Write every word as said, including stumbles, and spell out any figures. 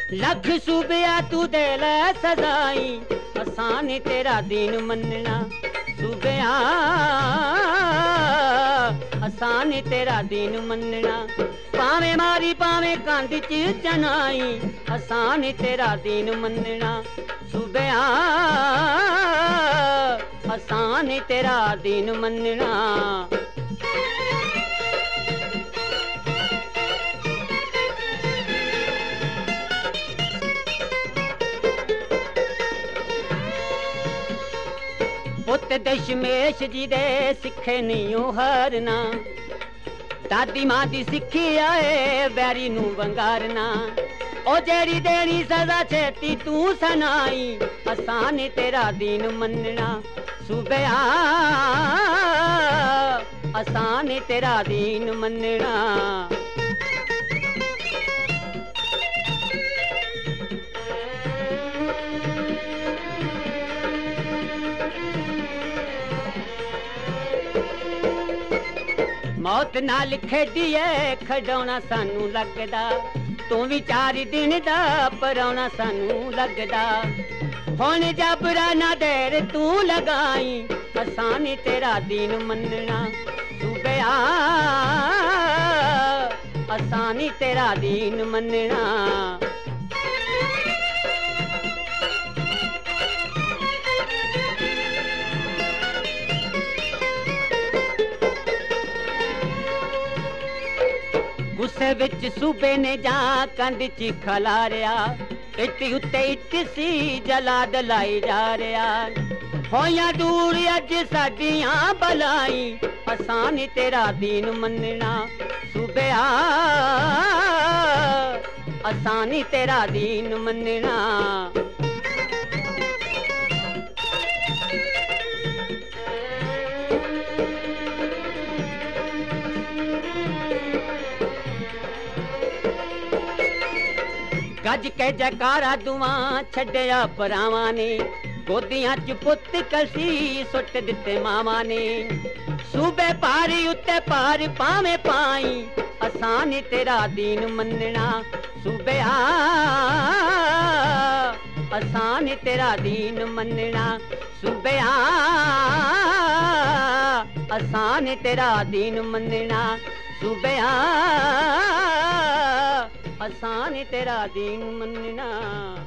लख सूबिया तू दे ले सजाई, आसान तेरा दीन मनना सूबिया, आसान तेरा दीन मनना। पावे मारी पावे कंध च चनाई, आसान तेरा दीन मनना सूबिया, आसान तेरा दीन मनना। पुत दशमेश जी दे सिखे नहीं हारना, दादी मां दी सिखी आए बैरी नू वंगारना। ओ जेड़ी देनी सजा छेती तू सनाई, आसान तेरा दीन मनना सूबिया, आसान तेरा दीन मनना। मौत नाल खेडिए खडौना सानू लगदा, तू भी चार दिन दा पराउना सानू लगदा। हुण जबरा ना देर तू लगाई, आसान तेरा दीन मनना सूबिया, आसान तेरा दीन मनना। गुस्से विच सूबे ने जा कंध च खलारिया, इट उत्ते इट सी जला दलाई जा रहा। होया दूर अज साडियां बलाई, आसान तेरा दीन मनना सूबिया, आसान तेरा दीन मनना। गज के जकारा दुआ छड़िया भरावां ने, गोदियां च पुत कलसी सुट दिते मावां ने। सूबे पारी उत्ते पार पावे पाई, आसान तेरा दीन मनना सूबिया, आसान तेरा दीन मनना सूबिया, आसान तेरा दीन मनना सूबिया, आसान तेरा दीन मनना।